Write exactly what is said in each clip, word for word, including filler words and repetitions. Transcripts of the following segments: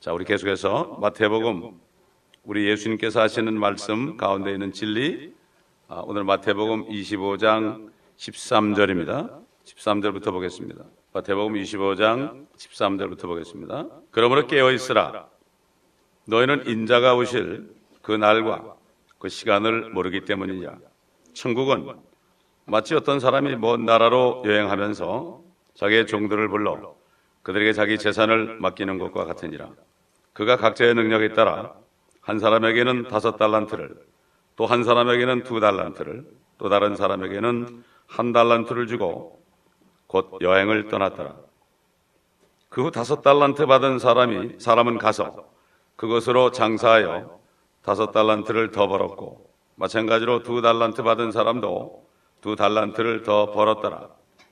자, 우리 계속해서 마태복음, 우리 예수님께서 하시는 말씀 가운데 있는 진리, 아, 오늘 마태복음 이십오 장 십삼 절입니다. 십삼 절부터 보겠습니다. 마태복음 이십오 장 십삼 절부터 보겠습니다. 그러므로 깨어 있으라. 너희는 인자가 오실 그 날과 그 시간을 모르기 때문이냐. 천국은 마치 어떤 사람이 먼 나라로 여행하면서 자기의 종들을 불러 그들에게 자기 재산을 맡기는 것과 같으니라. 그가 각자의 능력에 따라 한 사람에게는 다섯 달란트를, 또 한 사람에게는 두 달란트를, 또 다른 사람에게는 한 달란트를 주고 곧 여행을 떠났더라. 그 후 다섯 달란트 받은 사람이 사람은 가서 그것으로 장사하여 다섯 달란트를 더 벌었고, 마찬가지로 두 달란트 받은 사람도 두 달란트를 더 벌었더라.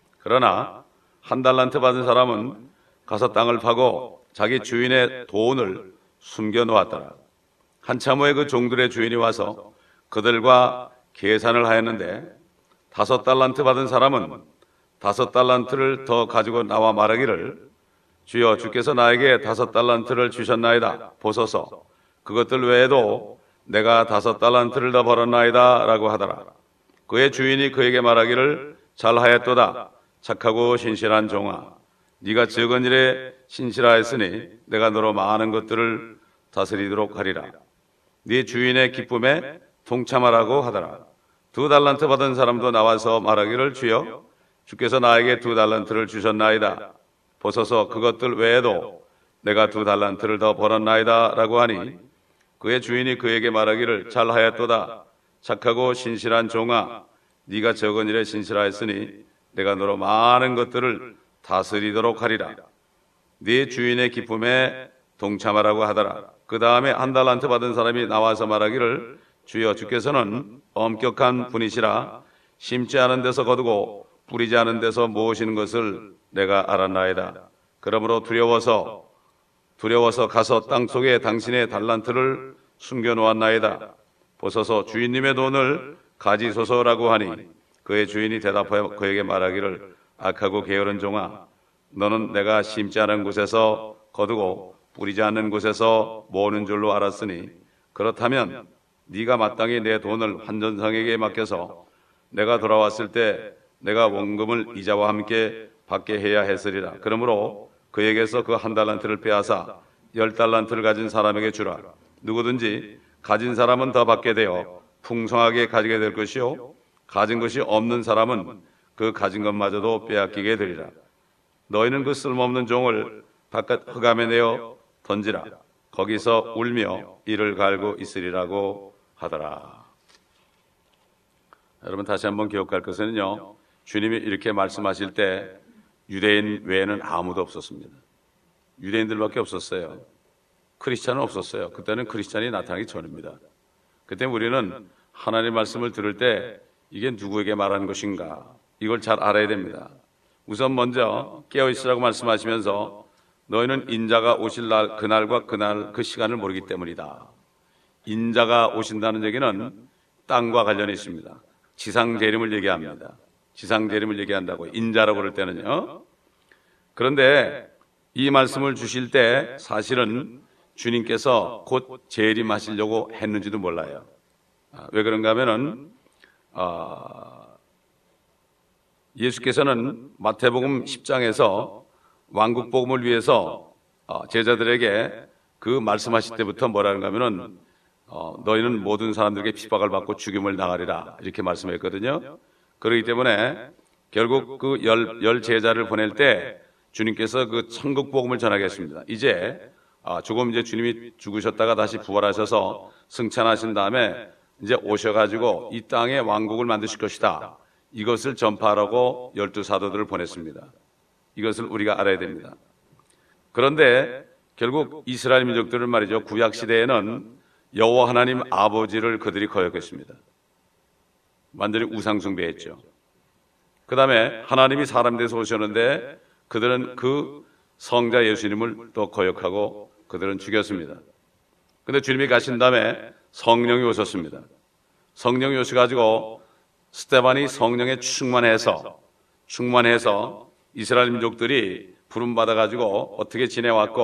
그러나 한 달란트 받은 사람은 가서 땅을 파고 자기 주인의 돈을 숨겨 놓았더라. 한참 후에 그 종들의 주인이 와서 그들과 계산을 하였는데, 다섯 달란트 받은 사람은 다섯 달란트를 더 가지고 나와 말하기를, 주여, 주께서 나에게 다섯 달란트를 주셨나이다. 보소서, 그것들 외에도 내가 다섯 달란트를 더 벌었나이다 라고 하더라. 그의 주인이 그에게 말하기를, 잘하였도다. 착하고 신실한 종아, 네가 적은 일에 신실하였으니 내가 너로 많은 것들을 다스리도록 하리라. 네 주인의 기쁨에 동참하라고 하더라. 두 달란트 받은 사람도 나와서 말하기를, 주여, 주께서 나에게 두 달란트를 주셨나이다. 보소서, 그것들 외에도 내가 두 달란트를 더 벌었나이다 라고 하니, 그의 주인이 그에게 말하기를, 잘하였도다. 착하고 신실한 종아, 네가 적은 일에 신실하였으니 내가 너로 많은 것들을 다스리도록 하리라. 네 주인의 기쁨에 동참하라고 하더라. 그 다음에 한 달란트 받은 사람이 나와서 말하기를, 주여, 주께서는 엄격한 분이시라. 심지 않은 데서 거두고 뿌리지 않은 데서 모으시는 것을 내가 알았나이다. 그러므로 두려워서 두려워서 가서 땅 속에 당신의 달란트를 숨겨 놓았나이다. 보소서, 주인님의 돈을 가지소서라고 하니, 그의 주인이 대답하여 그에게 말하기를, 악하고 게으른 종아, 너는 내가 심지 않은 곳에서 거두고 뿌리지 않는 곳에서 모으는 줄로 알았으니, 그렇다면 네가 마땅히 내 돈을 환전상에게 맡겨서 내가 돌아왔을 때 내가 원금을 이자와 함께 받게 해야 했으리라. 그러므로 그에게서 그 한 달란트를 빼앗아 열 달란트를 가진 사람에게 주라. 누구든지 가진 사람은 더 받게 되어 풍성하게 가지게 될 것이요, 가진 것이 없는 사람은 그 가진 것마저도 빼앗기게 되리라. 너희는 그 쓸모없는 종을 바깥 흑암에 내어 던지라. 거기서 울며 이를 갈고 있으리라고 하더라. 여러분, 다시 한번 기억할 것은요, 주님이 이렇게 말씀하실 때 유대인 외에는 아무도 없었습니다. 유대인들밖에 없었어요. 크리스찬은 없었어요. 그때는 크리스찬이 나타나기 전입니다. 그때 우리는 하나님의 말씀을 들을 때 이게 누구에게 말하는 것인가, 이걸 잘 알아야 됩니다. 우선 먼저 깨어있으라고 말씀하시면서, 너희는 인자가 오실 날, 그날과 그날 그 시간을 모르기 때문이다. 인자가 오신다는 얘기는 땅과 관련이 있습니다. 지상 재림을 얘기합니다. 지상 재림을 얘기한다고, 인자라고 그럴 때는요. 그런데 이 말씀을 주실 때 사실은 주님께서 곧 재림하시려고 했는지도 몰라요. 아, 왜 그런가 하면은 아, 예수께서는 마태복음 십 장에서 왕국복음을 위해서 어, 제자들에게 그 말씀하실 때부터 뭐라는가 하면은 어, 너희는 모든 사람들에게 핍박을 받고 죽임을 당하리라, 이렇게 말씀했거든요. 그렇기 때문에 결국 그 열, 열 제자를 보낼 때 주님께서 그 천국 복음을 전하겠습니다. 이제 아, 조금 이제 주님이 죽으셨다가 다시 부활하셔서 승천하신 다음에 이제 오셔가지고 이 땅에 왕국을 만드실 것이다, 이것을 전파하라고 열두 사도들을 보냈습니다. 이것을 우리가 알아야 됩니다. 그런데 결국 이스라엘 민족들은 말이죠, 구약 시대에는 여호와 하나님 아버지를 그들이 거역했습니다. 완전히 우상 숭배했죠. 그 다음에 하나님이 사람 돼서 오셨는데 그들은 그 성자 예수님을 또 거역하고 그들은 죽였습니다. 근데 주님이 가신 다음에 성령이 오셨습니다. 성령이 오셔가지고 스데반이 성령에 충만해서 충만해서 이스라엘 민족들이 부름받아가지고 어떻게 지내왔고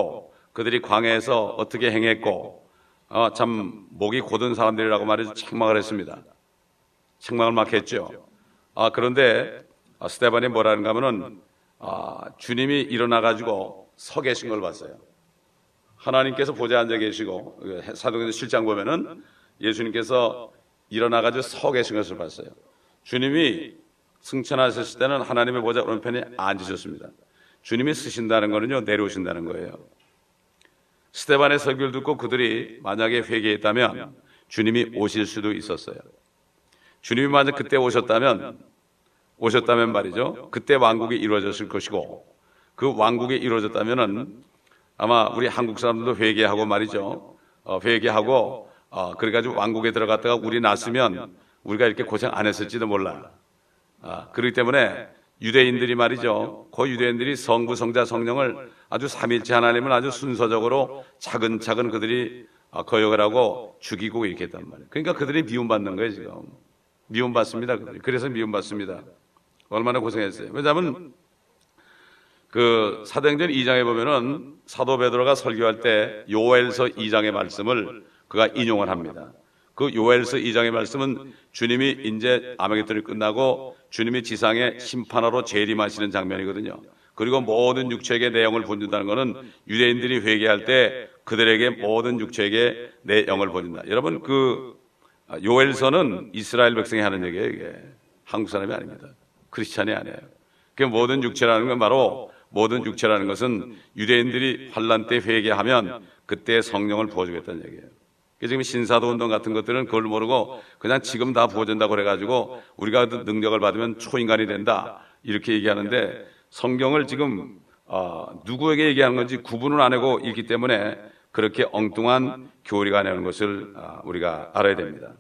그들이 광야에서 어떻게 행했고 어, 참 목이 곧은 사람들이라고 말해서 책망을 했습니다. 책망을 막 했죠. 아, 그런데 아, 스데반이 뭐라는가 하면은 아, 주님이 일어나가지고 서 계신 걸 봤어요. 하나님께서 보좌에 앉아 계시고 사도행전 칠 장 보면은 예수님께서 일어나가지고 서 계신 것을 봤어요. 주님이 승천하셨을 때는 하나님의 보좌 오른편에 앉으셨습니다. 주님이 쓰신다는 거는요, 내려오신다는 거예요. 스데반의 설교를 듣고 그들이 만약에 회개했다면 주님이 오실 수도 있었어요. 주님이 만약 그때 오셨다면 오셨다면 말이죠, 그때 왕국이 이루어졌을 것이고, 그 왕국이 이루어졌다면은 아마 우리 한국 사람들도 회개하고 말이죠, 어, 회개하고 어, 그래가지고 왕국에 들어갔다가 우리 났으면 우리가 이렇게 고생 안 했을지도 몰라. 아, 그렇기 때문에 유대인들이 말이죠, 그 유대인들이 성부, 성자, 성령을 아주 삼일체 하나님을 아주 순서적으로 차근차근 그들이 거역을 하고 죽이고 이렇게 했단 말이에요. 그러니까 그들이 미움받는 거예요. 지금 미움받습니다. 그들이. 그래서 미움받습니다. 얼마나 고생했어요. 왜냐하면 그 사도행전 이 장에 보면은 사도 베드로가 설교할 때 요엘서 이 장의 말씀을 그가 인용을 합니다. 그 요엘서 이 장의 말씀은 주님이 이제 아마겟돈이 끝나고 주님이 지상에 심판하러 재림하시는 장면이거든요. 그리고 모든 육체에게 내 영을 보여준다는 것은 유대인들이 회개할 때 그들에게 모든 육체에게 내 영을 보여준다. 여러분, 그 요엘서는 이스라엘 백성이 하는 얘기예요. 이게 한국 사람이 아닙니다. 크리스찬이 아니에요. 그 모든 육체라는 건 바로 모든 육체라는 것은 유대인들이 환란 때 회개하면 그때 성령을 부어주겠다는 얘기예요. 지금 신사도 운동 같은 것들은 그걸 모르고 그냥 지금 다 부어준다고 그래가지고 우리가 그 능력을 받으면 초인간이 된다 이렇게 얘기하는데, 성경을 지금 어, 누구에게 얘기하는 건지 구분을 안 하고 있기 때문에 그렇게 엉뚱한 교리가 나오는 것을 어, 우리가 알아야 됩니다.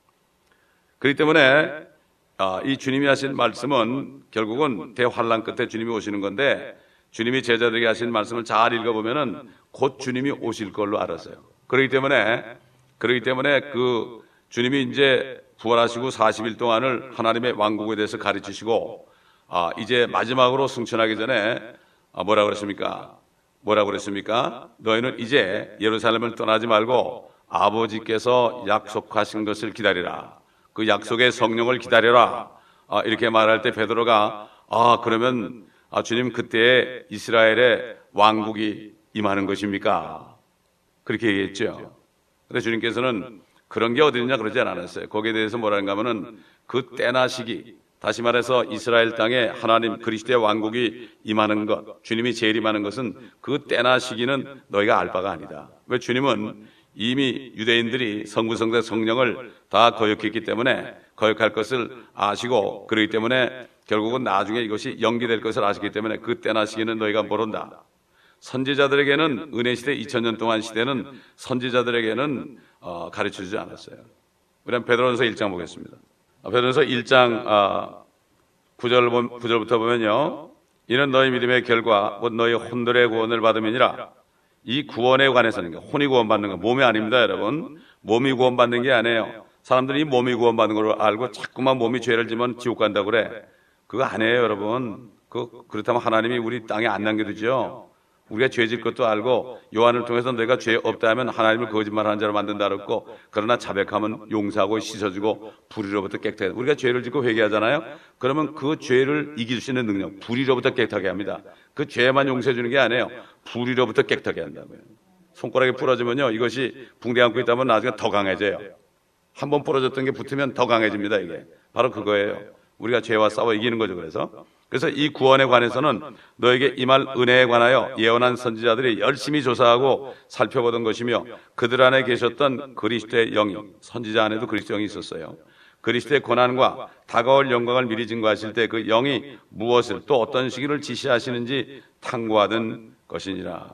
그렇기 때문에 어, 이 주님이 하신 말씀은 결국은 대환란 끝에 주님이 오시는 건데, 주님이 제자들에게 하신 말씀을 잘 읽어보면은 곧 주님이 오실 걸로 알았어요. 그렇기 때문에 그렇기 때문에 그 주님이 이제 부활하시고 사십 일 동안을 하나님의 왕국에 대해서 가르치시고, 아, 이제 마지막으로 승천하기 전에 아, 뭐라고 그랬습니까? 뭐라고 그랬습니까? 너희는 이제 예루살렘을 떠나지 말고 아버지께서 약속하신 것을 기다리라. 그 약속의 성령을 기다려라. 아, 이렇게 말할 때 베드로가 아, 그러면 아, 주님 그때에 이스라엘의 왕국이 임하는 것입니까? 그렇게 얘기했죠. 근데 주님께서는 그런 게 어디 있냐 그러지 않았어요. 거기에 대해서 뭐라는가 하면은 그 때나 시기, 다시 말해서 이스라엘 땅에 하나님 그리스도의 왕국이 임하는 것, 주님이 재림하는 것은 그 때나 시기는 너희가 알 바가 아니다. 왜? 주님은 이미 유대인들이 성부, 성자, 성령을 다 거역했기 때문에 거역할 것을 아시고, 그렇기 때문에 결국은 나중에 이것이 연기될 것을 아시기 때문에 그 때나 시기는 너희가 모른다. 선지자들에게는 은혜 시대 이천 년 동안 시대는 선지자들에게는 어, 가르쳐주지 않았어요. 우리는 베드로전서 일 장 보겠습니다. 베드로전서 일 장 아, 구 절, 구 절부터 보면요, 이는 너희 믿음의 결과 곧 너희 혼들의 구원을 받음이니라. 이 구원에 관해서는 혼이 구원받는 거 몸이 아닙니다. 여러분, 몸이 구원받는 게 아니에요. 사람들이 몸이 구원받는 걸 알고 자꾸만 몸이 죄를 지면 지옥 간다고 그래. 그거 아니에요. 여러분, 그, 그렇다면 하나님이 우리 땅에 안 남겨두죠. 우리가 죄질 것도 알고 요한을 통해서 내가 죄 없다 하면 하나님을 거짓말하는 자로 만든다 그랬고, 그러나 자백하면 용서하고 씻어주고 불의로부터 깨끗하게. 우리가 죄를 짓고 회개하잖아요. 그러면 그 죄를 이길 수 있는 능력, 불의로부터 깨끗하게 합니다. 그 죄만 용서해 주는 게 아니에요. 불의로부터 깨끗하게 한다고요. 손가락이 부러지면요, 이것이 붕대 안고 있다면 나중에 더 강해져요. 한 번 부러졌던 게 붙으면 더 강해집니다. 이게 바로 그거예요. 우리가 죄와 싸워 이기는 거죠. 그래서 그래서 이 구원에 관해서는 너에게 임할 은혜에 관하여 예언한 선지자들이 열심히 조사하고 살펴보던 것이며, 그들 안에 계셨던 그리스도의 영이, 선지자 안에도 그리스도의 영이 있었어요. 그리스도의 고난과 다가올 영광을 미리 증거하실 때 그 영이 무엇을 또 어떤 시기를 지시하시는지 탐구하던 것이니라.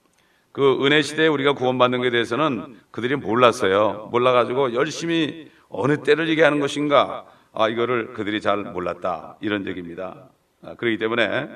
그 은혜 시대에 우리가 구원받는 것에 대해서는 그들이 몰랐어요. 몰라가지고 열심히 어느 때를 얘기하는 것인가, 아, 이거를 그들이 잘 몰랐다, 이런 얘기입니다. 아, 그렇기 때문에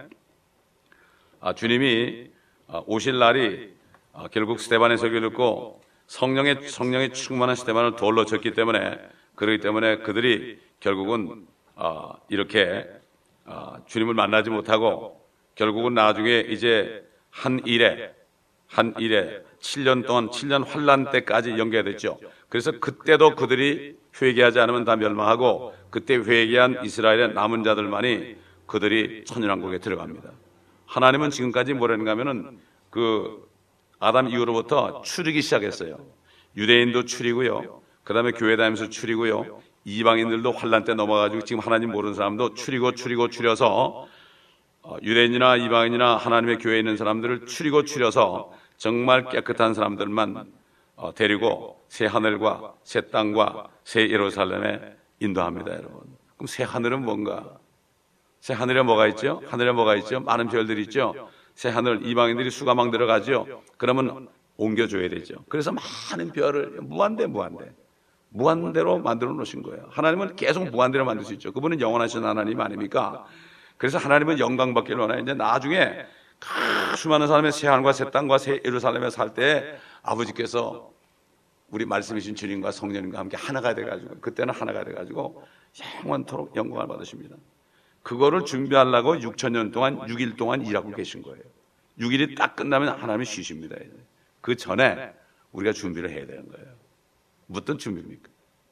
아, 주님이 아, 오실 날이 아, 결국 스데반의 설교를 듣고 성령의 성령의 충만한 스데반을 돌로 쳤기 때문에, 그렇기 때문에 그들이 결국은 아, 이렇게 아, 주님을 만나지 못하고 결국은 나중에 이제 한 일에 한 일에 칠 년 동안 칠 년 환란 때까지 연계됐죠. 그래서 그때도 그들이 회개하지 않으면 다 멸망하고 그때 회개한 이스라엘의 남은 자들만이 그들이 천연왕국에 들어갑니다. 하나님은 지금까지 뭐라는가 하면은 그 아담 이후로부터 추리기 시작했어요. 유대인도 추리고요. 그 다음에 교회 다니면서 추리고요. 이방인들도 환란 때 넘어가지고 지금 하나님 모르는 사람도 추리고 추리고 추려서 유대인이나 이방인이나 하나님의 교회에 있는 사람들을 추리고 추려서 정말 깨끗한 사람들만 데리고 새 하늘과 새 땅과 새 예루살렘에 인도합니다, 여러분. 그럼 새 하늘은 뭔가? 새 하늘에 뭐가 있죠? 하늘에 뭐가 있죠? 많은 별들이 있죠. 새 하늘, 이방인들이 수가망 들어가죠. 그러면 옮겨줘야 되죠. 그래서 많은 별을 무한대 무한대 무한대로 만들어 놓으신 거예요. 하나님은 계속 무한대로 만들 수 있죠. 그분은 영원하신 하나님 아닙니까? 그래서 하나님은 영광 받기를 원해요. 이제 나중에 수많은 사람의 새 하늘과 새 땅과 새 예루살렘에 살 때 아버지께서 우리 말씀이신 주님과 성령님과 함께 하나가 돼가지고 그때는 하나가 돼가지고 영원토록 영광을 받으십니다. 그거를 준비하려고 육천 년 동안 육 일 동안 일하고 계신 거예요. 육 일이 딱 끝나면 하나님이 쉬십니다. 그 전에 우리가 준비를 해야 되는 거예요. 무슨 준비입니까?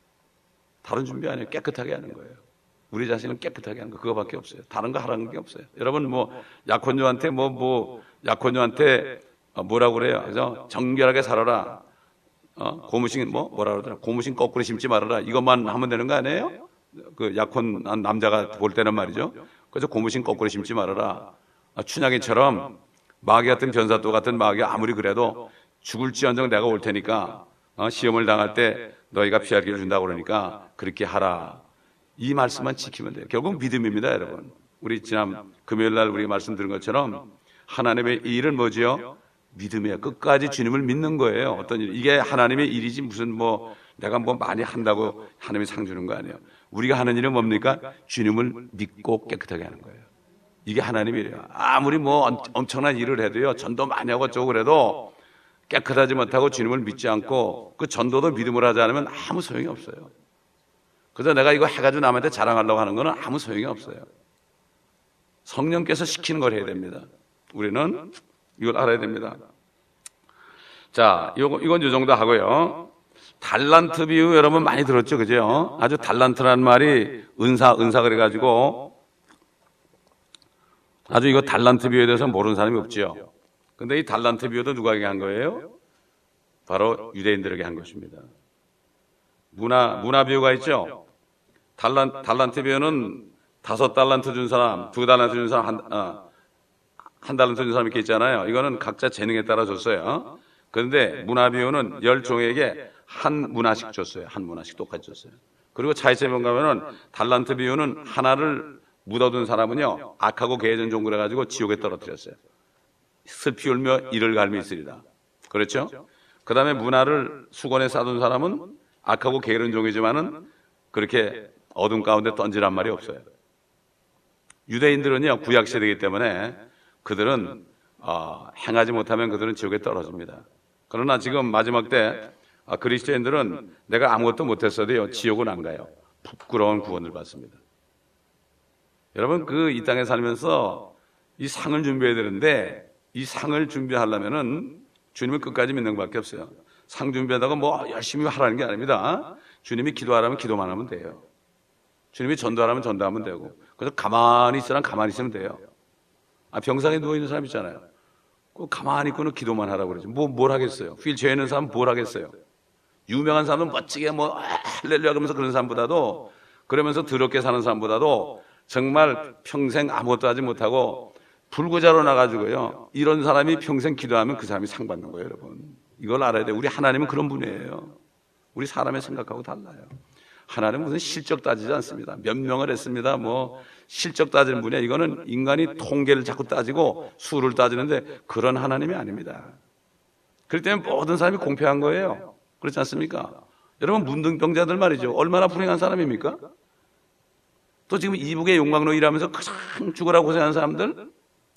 다른 준비 아니에요. 깨끗하게 하는 거예요. 우리 자신은 깨끗하게 하는 거 그거밖에 없어요. 다른 거 하라는 게 없어요. 여러분 뭐 약혼녀한테 뭐 뭐 약혼녀한테 뭐라고 그래요? 그래서 정결하게 살아라. 어? 고무신 뭐 뭐라 그러더라? 고무신 거꾸로 심지 말아라. 이것만 하면 되는 거 아니에요? 그 약혼한 남자가 볼 때는 말이죠. 그래서 고무신 거꾸로 심지 말아라. 춘향이처럼 마귀 같은 변사또 같은 마귀 아무리 그래도 죽을지언정 내가 올 테니까 어? 시험을 당할 때 너희가 피할 길을 준다고 그러니까 그렇게 하라. 이 말씀만 지키면 돼요. 결국 믿음입니다, 여러분. 우리 지난 금요일 날 우리 말씀 들은 것처럼 하나님의 일은 뭐지요? 믿음이에요. 끝까지 주님을 믿는 거예요. 어떤 일. 이게 하나님의 일이지 무슨 뭐 내가 뭐 많이 한다고 하나님이 상 주는 거 아니에요. 우리가 하는 일은 뭡니까? 주님을 믿고 깨끗하게 하는 거예요. 이게 하나님의 일이에요. 아무리 뭐 엄청난 일을 해도요. 전도 많이 하고 어쩌고 그래도 깨끗하지 못하고 주님을 믿지 않고 그 전도도 믿음을 하지 않으면 아무 소용이 없어요. 그래서 내가 이거 해가지고 남한테 자랑하려고 하는 거는 아무 소용이 없어요. 성령께서 시키는 걸 해야 됩니다. 우리는 이걸 알아야 됩니다. 자, 이건, 이건 이 정도 하고요. 달란트 비유 여러분 많이 들었죠, 그죠? 아주 달란트라는 말이 은사, 은사 그래가지고 아주 이거 달란트 비유에 대해서 모르는 사람이 없죠. 근데 이 달란트 비유도 누구에게 한 거예요? 바로 유대인들에게 한 것입니다. 문화, 문화 비유가 있죠? 달란, 달란트 비유는 다섯 달란트 준 사람, 두 달란트 준 사람, 한, 어, 한 달란트 준 사람 이렇게 있잖아요. 이거는 각자 재능에 따라 줬어요. 그런데 문화 비유는 열 종에게 한 문화씩 줬어요. 한 문화씩 똑같이 줬어요. 그리고 차이점이 뭔가 하면은 달란트 비유는 하나를 묻어둔 사람은요, 악하고 개해진 종을 해가지고 지옥에 떨어뜨렸어요. 슬피 울며 이를 갈미 있으리라. 그렇죠? 그 다음에 문화를 수건에 싸둔 사람은 악하고 게으른 종이지만은 그렇게 어둠 가운데 던지란 말이 없어요. 유대인들은요, 구약시대이기 때문에 그들은 어, 행하지 못하면 그들은 지옥에 떨어집니다. 그러나 지금 마지막 때 어, 그리스도인들은 내가 아무것도 못했어도요, 지옥은 안 가요. 부끄러운 구원을 받습니다. 여러분, 그 이 땅에 살면서 이 상을 준비해야 되는데 이 상을 준비하려면은 주님을 끝까지 믿는 것밖에 없어요. 상 준비하다가 뭐 열심히 하라는 게 아닙니다. 주님이 기도하라면 기도만 하면 돼요. 주님이 전도하라면 전도하면 되고, 그래서 가만히 있으라면 가만히 있으면 돼요. 아, 병상에 누워있는 사람 있잖아요. 그 가만히 있고는 기도만 하라고 그러죠. 뭐, 뭘 하겠어요? 휠체어에 있는 사람은 뭘 하겠어요? 유명한 사람은 멋지게 뭐, 할렐루야 그러면서 그런 사람보다도, 그러면서 더럽게 사는 사람보다도 정말 평생 아무것도 하지 못하고 불구자로 나가지고요. 이런 사람이 평생 기도하면 그 사람이 상 받는 거예요, 여러분. 이걸 알아야 돼요. 우리 하나님은 그런 분이에요. 우리 사람의 생각하고 달라요. 하나님은 무슨 실적 따지지 않습니다. 몇 명을 했습니다. 뭐 실적 따지는 분이야. 이거는 인간이 통계를 자꾸 따지고 수를 따지는데 그런 하나님이 아닙니다. 그렇기 때문에 모든 사람이 공평한 거예요. 그렇지 않습니까? 여러분, 문둥병자들 말이죠. 얼마나 불행한 사람입니까? 또 지금 이북의 용광로 일하면서 가장 죽으라고 고생하는 사람들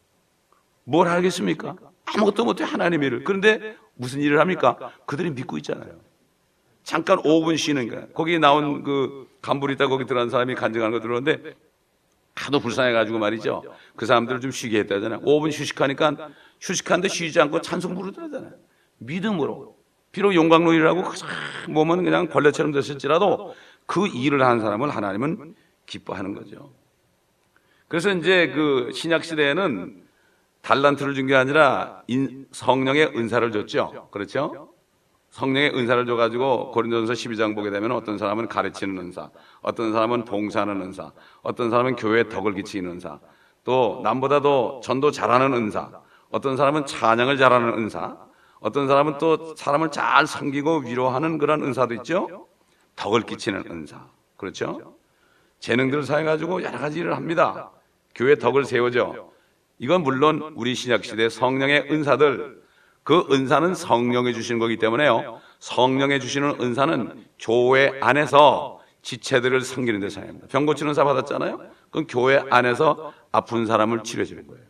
뭘 하겠습니까? 아무것도 못해, 하나님의 일을. 그런데 무슨 일을 합니까? 그들이 믿고 있잖아요. 잠깐 오 분 쉬는 거야. 거기 나온 그 간부리 있다 거기 들어간 사람이 간증하는 거 들었는데 하도 불쌍해가지고 말이죠. 그 사람들을 좀 쉬게 했다잖아요. 오 분 휴식하니까 휴식하는데 쉬지 않고 찬송 부르더라잖아요. 믿음으로. 비록 용광로이라고 몸은 그냥 벌레처럼 됐을지라도 그 일을 하는 사람을 하나님은 기뻐하는 거죠. 그래서 이제 그 신약 시대에는 달란트를 준 게 아니라 인, 성령의 은사를 줬죠. 그렇죠? 성령의 은사를 줘가지고 고린도전서 십이 장 보게 되면 어떤 사람은 가르치는 은사, 어떤 사람은 봉사하는 은사, 어떤 사람은 교회에 덕을 끼치는 은사, 또 남보다도 전도 잘하는 은사, 어떤 사람은 찬양을 잘하는 은사, 어떤 사람은 또 사람을 잘 섬기고 위로하는 그런 은사도 있죠. 덕을 끼치는 은사, 그렇죠? 재능들을 사용해가지고 여러 가지 일을 합니다. 교회 덕을 세우죠. 이건 물론 우리 신약시대 성령의 은사들, 그 은사는 성령이 주시는 거기 때문에요. 성령이 주시는 은사는 교회 안에서 지체들을 섬기는 데 사용합니다. 병 고치는 은사 받았잖아요. 그건 교회 안에서 아픈 사람을 치료해주는 거예요.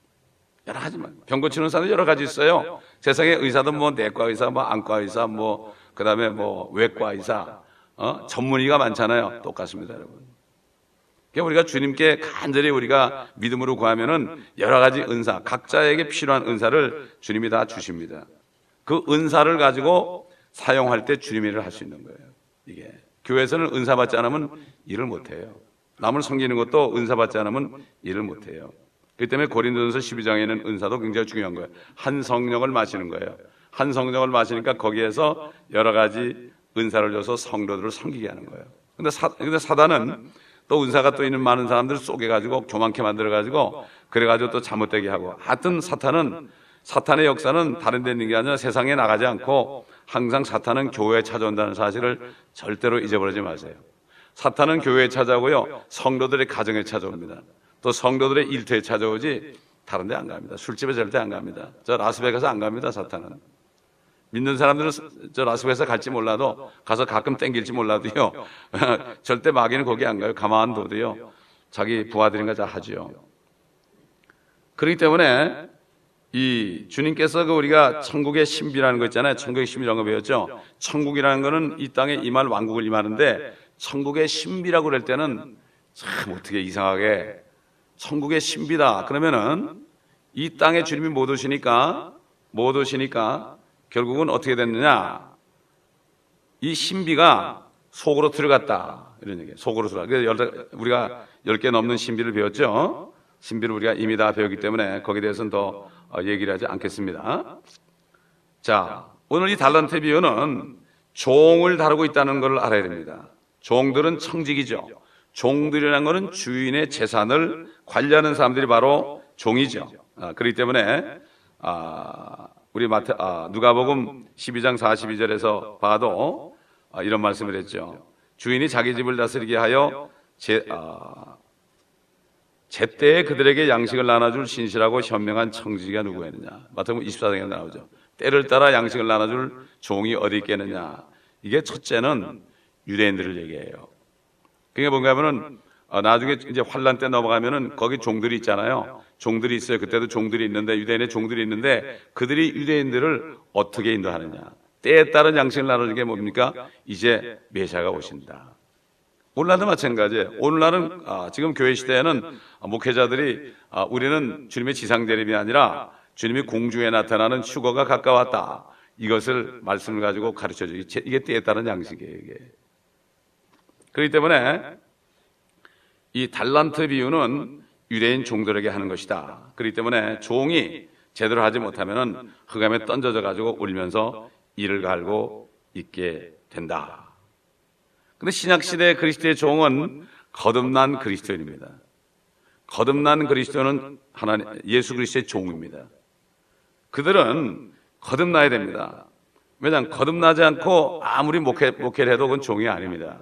여러 가지만. 병 고치는 의사는 여러 가지 있어요. 세상에 의사도 뭐 내과 의사, 뭐 안과 의사, 뭐 그다음에 뭐 외과 의사, 어? 전문의가 많잖아요. 똑같습니다, 여러분. 그러니까 우리가 주님께 간절히 우리가 믿음으로 구하면은 여러 가지 은사, 각자에게 필요한 은사를 주님이 다 주십니다. 그 은사를 가지고 사용할 때 주님의 일을 할 수 있는 거예요. 이게 교회에서는 은사 받지 않으면 일을 못 해요. 남을 섬기는 것도 은사 받지 않으면 일을 못 해요. 그렇기 때문에 고린도전서 십이 장에는 은사도 굉장히 중요한 거예요. 한 성령을 마시는 거예요. 한 성령을 마시니까 거기에서 여러 가지 은사를 줘서 성도들을 섬기게 하는 거예요. 근데, 사, 근데 사단은 또 은사가 또 있는 많은 사람들을 쪼개가지고 교만케 만들어가지고 그래가지고 또 잘못되게 하고. 하여튼 사탄은, 사탄의 역사는 다른 데 있는 게 아니라 세상에 나가지 않고 항상 사탄은 교회에 찾아온다는 사실을 절대로 잊어버리지 마세요. 사탄은 교회에 찾아오고요, 성도들의 가정에 찾아옵니다. 또 성도들의 일터에 찾아오지 다른 데 안 갑니다. 술집에 절대 안 갑니다. 저 라스베가스 안 갑니다, 사탄은. 믿는 사람들은 저 라스베가스 갈지 몰라도, 가서 가끔 땡길지 몰라도요, 절대 마귀는 거기 안 가요. 가만둬도요, 자기 부하들인가 다 하죠. 그렇기 때문에 이 주님께서 그 우리가 천국의 신비라는 거 있잖아요. 천국의 신비라는 거 배웠죠. 천국이라는 거는 이 땅에 임할 왕국을 임하는데, 천국의 신비라고 그럴 때는 참 어떻게 이상하게 천국의 신비다 그러면은 이 땅에 주님이 못 오시니까 못 오시니까 결국은 어떻게 됐느냐, 이 신비가 속으로 들어갔다, 이런 얘기예요. 속으로 들어갔다. 그래서 우리가 열 개 넘는 신비를 배웠죠. 신비를 우리가 이미 다 배웠기 때문에 거기에 대해서는 더 얘기를 하지 않겠습니다. 자, 오늘 이 달란트 비유는 종을 다루고 있다는 걸 알아야 됩니다. 종들은 청직이죠. 종들이라는 것은 주인의 재산을 관리하는 사람들이 바로 종이죠. 아, 그렇기 때문에 아, 우리 마태, 아, 누가복음 십이 장 사십이 절에서 봐도 아, 이런 말씀을 했죠. 주인이 자기 집을 다스리게 하여 제, 아, 제때에 그들에게 양식을 나눠줄 신실하고 현명한 청지기가 누구였느냐. 마태복음 이십사 장에 나오죠. 때를 따라 양식을 나눠줄 종이 어디 있겠느냐. 이게 첫째는 유대인들을 얘기해요. 그게 뭔가 하면은, 어, 나중에 이제 환란 때 넘어가면은 거기 종들이 있잖아요. 종들이 있어요. 그때도 종들이 있는데, 유대인의 종들이 있는데, 그들이 유대인들을 어떻게 인도하느냐. 때에 따른 양식을 나눠주는 게 뭡니까? 이제 메시아가 오신다. 오늘날도 마찬가지예요. 오늘날은, 아, 지금 교회 시대에는 목회자들이, 아, 우리는 주님의 지상재림이 아니라 주님이 공중에 나타나는 휴거가 가까웠다. 이것을 말씀을 가지고 가르쳐 주기. 이게 때에 따른 양식이에요, 이게. 그렇기 때문에 이 달란트 비유는 유대인 종들에게 하는 것이다. 그렇기 때문에 종이 제대로 하지 못하면 흑암에 던져져 가지고 울면서 이를 갈고 있게 된다. 근데 신약시대 그리스도의 종은 거듭난 그리스도인입니다. 거듭난 그리스도는 하나님, 예수 그리스도의 종입니다. 그들은 거듭나야 됩니다. 왜냐하면 거듭나지 않고 아무리 목회, 목회를 해도 그건 종이 아닙니다.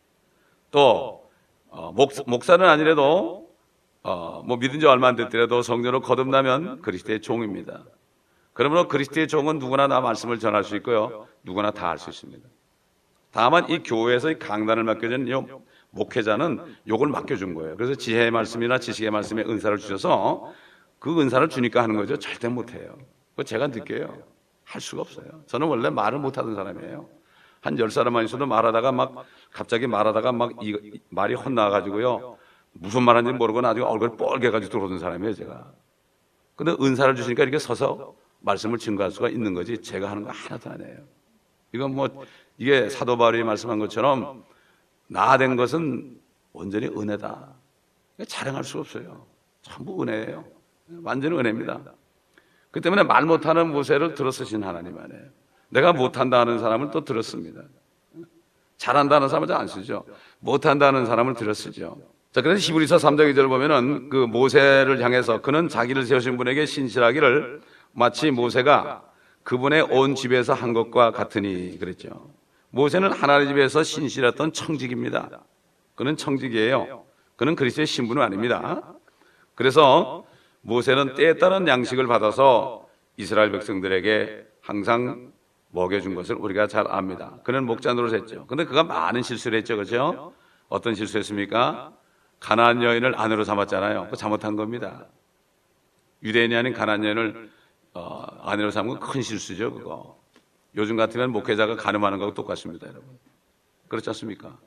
또 어, 목, 목사는 아니래도 어, 뭐 믿은 지 얼마 안 됐더라도 성령으로 거듭나면 그리스도의 종입니다. 그러므로 그리스도의 종은 누구나 다 말씀을 전할 수 있고요, 누구나 다 할 수 있습니다. 다만 이 교회에서 이 강단을 맡겨준 이 목회자는 요걸 맡겨준 거예요. 그래서 지혜의 말씀이나 지식의 말씀에 은사를 주셔서 그 은사를 주니까 하는 거죠. 절대 못해요. 그거 제가 느껴요. 할 수가 없어요. 저는 원래 말을 못하던 사람이에요. 한 열 사람만 있어도 말하다가 막 갑자기 말하다가 막 이, 말이 혼나가지고요, 무슨 말하는지 모르고 나중에 얼굴 뻘개가지고 들어오는 사람이에요, 제가. 근데 은사를 주시니까 이렇게 서서 말씀을 증거할 수가 있는 거지 제가 하는 거 하나도 아니에요. 이건 뭐 이게 사도 바울이 말씀한 것처럼 나 된 것은 온전히 은혜다. 자랑할 수 없어요. 전부 은혜예요. 완전히 은혜입니다. 그 때문에 말 못하는 모세를 들어 쓰신 하나님 안에요. 내가 못한다 하는 사람을 또 들어 씁니다. 잘한다는 사람은 안 쓰죠. 못한다는 사람을 들어 쓰죠. 자, 그래서 히브리서 삼 장 이 절 보면은 그 모세를 향해서 그는 자기를 세우신 분에게 신실하기를 마치 모세가 그분의 온 집에서 한 것과 같으니 그랬죠. 모세는 하나님 집에서 신실했던 청직입니다. 그는 청직이에요. 그는 그리스도의 신분은 아닙니다. 그래서 모세는 때에 따른 양식을 받아서 이스라엘 백성들에게 항상 먹여준 것을 우리가 잘 압니다. 그는 목자 노릇했죠. 근데 그가 많은 실수를 했죠. 그렇죠? 어떤 실수했습니까? 가나안 여인을 아내로 삼았잖아요. 그거 잘못한 겁니다. 유대인이 아닌 가나안 여인을 어, 아내로 삼은 건 큰 실수죠. 그거. 요즘 같으면 목회자가 간음하는 거하고 똑같습니다. 여러분. 그렇지 않습니까?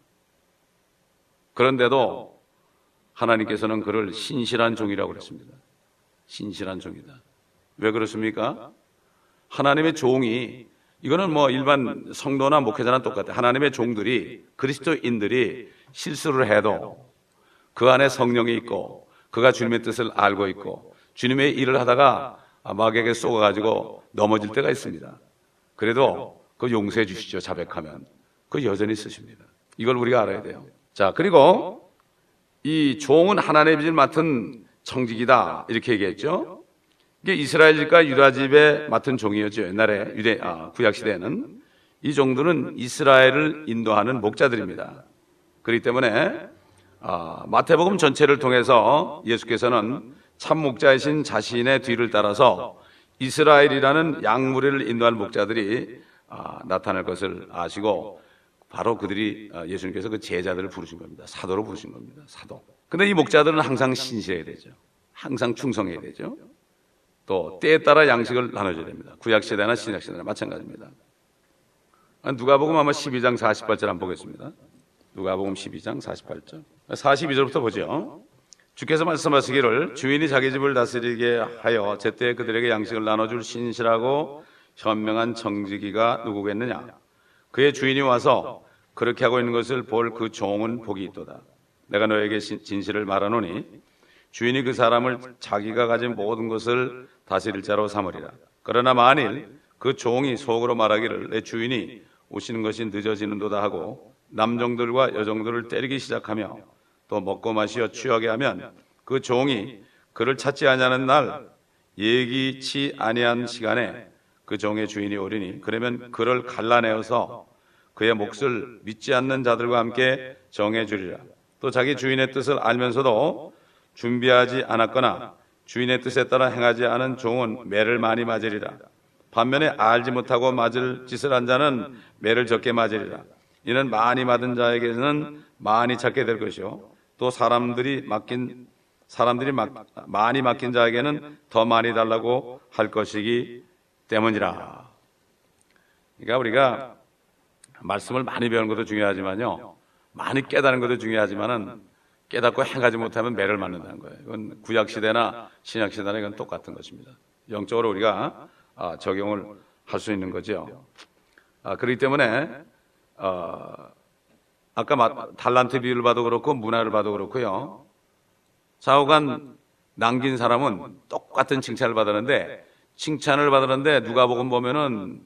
그런데도 하나님께서는 그를 신실한 종이라고 그랬습니다. 신실한 종이다. 왜 그렇습니까? 하나님의 종이, 이거는 뭐 일반 성도나 목회자나 똑같아요. 하나님의 종들이, 그리스도인들이 실수를 해도 그 안에 성령이 있고 그가 주님의 뜻을 알고 있고 주님의 일을 하다가 마귀에게 쏘아가지고 넘어질 때가 있습니다. 그래도 그 용서해 주시죠. 자백하면. 그 여전히 쓰십니다. 이걸 우리가 알아야 돼요. 자, 그리고 이 종은 하나님의 일 맡은 청직이다 이렇게 얘기했죠. 이게 이스라엘 집과 유다 집에 맡은 종이었죠. 옛날에 유대 아, 구약 시대에는 이 종들은 이스라엘을 인도하는 목자들입니다. 그렇기 때문에 아, 마태복음 전체를 통해서 예수께서는 참 목자이신 자신의 뒤를 따라서 이스라엘이라는 양무리를 인도할 목자들이 아, 나타날 것을 아시고 바로 그들이 아, 예수님께서 그 제자들을 부르신 겁니다. 사도로 부르신 겁니다. 사도. 근데 이 목자들은 항상 신실해야 되죠. 항상 충성해야 되죠. 또 때에 따라 양식을 나눠줘야 됩니다. 구약시대나 신약시대나 마찬가지입니다. 누가복음 아마 십이 장 사십팔 절 한번 보겠습니다. 누가복음 십이 장 사십팔 절. 사십이 절부터 보죠. 주께서 말씀하시기를 주인이 자기 집을 다스리게 하여 제때 그들에게 양식을 나눠줄 신실하고 현명한 청지기가 누구겠느냐. 그의 주인이 와서 그렇게 하고 있는 것을 볼 그 종은 복이 있도다. 내가 너에게 진실을 말하노니 주인이 그 사람을 자기가 가진 모든 것을 다스릴 자로 삼으리라. 그러나 만일 그 종이 속으로 말하기를 내 주인이 오시는 것이 늦어지는도다 하고 남종들과 여종들을 때리기 시작하며 또 먹고 마시어 취하게 하면 그 종이 그를 찾지 아니하는 날 예기치 아니한 시간에 그 종의 주인이 오리니 그러면 그를 갈라내어서 그의 몫을 믿지 않는 자들과 함께 정해주리라. 또 자기 주인의 뜻을 알면서도 준비하지 않았거나 주인의 뜻에 따라 행하지 않은 종은 매를 많이 맞으리라. 반면에 알지 못하고 맞을 짓을 한 자는 매를 적게 맞으리라. 이는 많이 받은 자에게는 많이 찾게 될 것이요 또 사람들이 맡긴 사람들이 막, 많이 맡긴 자에게는 더 많이 달라고 할 것이기 때문이라. 그러니까 우리가 말씀을 많이 배우는 것도 중요하지만요, 많이 깨닫는 것도 중요하지만은 깨닫고 행하지 못하면 매를 맞는다는 거예요. 이건 구약 시대나 신약 시대나 이건 똑같은 것입니다. 영적으로 우리가 아, 적용을 할 수 있는 거죠. 아, 그렇기 때문에 어, 아까 마, 달란트 비유를 봐도 그렇고 문화를 봐도 그렇고요. 좌우간 남긴 사람은 똑같은 칭찬을 받았는데 칭찬을 받았는데 누가복음 보면은